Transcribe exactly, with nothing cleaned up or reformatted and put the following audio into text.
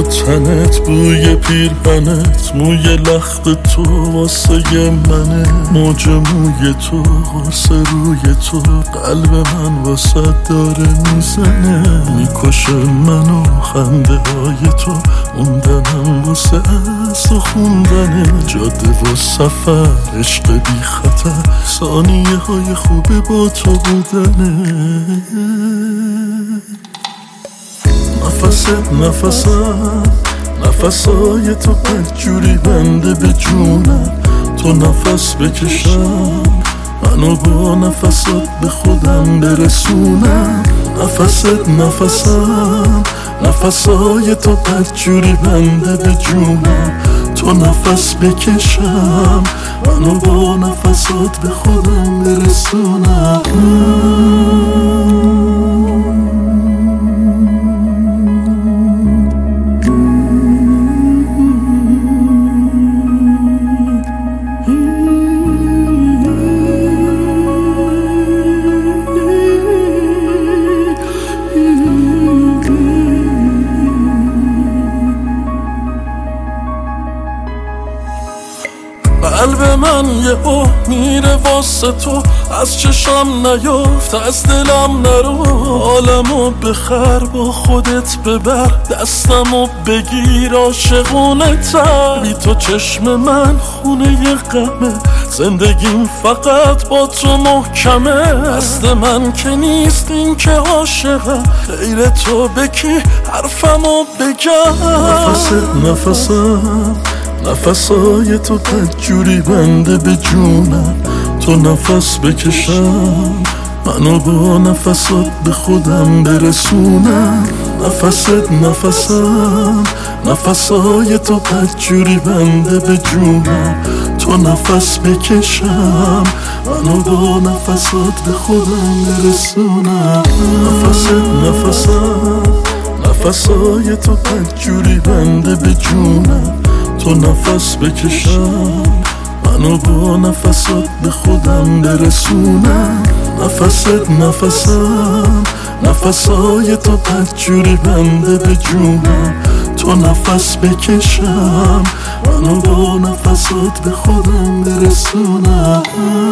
تنت، بوی پیرهنت، موی لخت تو واسه منه، موج موی تو، قرص روی تو، قلب من واسه داره میزنه، میکشه منو خنده های تو، موندنم واسه از و خوندنه، جاده و سفر، عشق بی خطر، ثانیه های خوبه با تو بودنه. نفست نفسم، نفسای تو بدجوری بنده به جونم، تو نفس بکشم منو با نفسات به خودم برسونم. نفست نفسم، نفسای تو بدجوری بنده به جونم، تو نفس بکشم منو با نفسات به خودم برسونم. قلب من یه او میره واسه تو، از چشم نیافت، از دلم نرو، عالمو بخر با خودت ببر، دستمو بگیر عاشقونه تر، بی تو چشم من خونه ی غمه، زندگیم فقط با تو محکمه، دست من که نیست این که عاشقم، غیر تو بکی حرفمو بگم. نفست نفسم، نفسای تو بدجوری بنده به جونم، تو نفس بکشم منو با نفسات به خودم برسونم. نفست نفسم، نفسای تو بدجوری بنده به جونم، تو نفس بکشم منو با نفسات به خودم برسونم. نفست نفسم، نفسای تو بدجوری بنده به جونم، تو نفس بکشم منو با نفسات به خودم برسونم. نفست نفسم، نفسای تو بدجوری بنده به جونم، تو نفس بکشم منو با نفسات به خودم برسونم.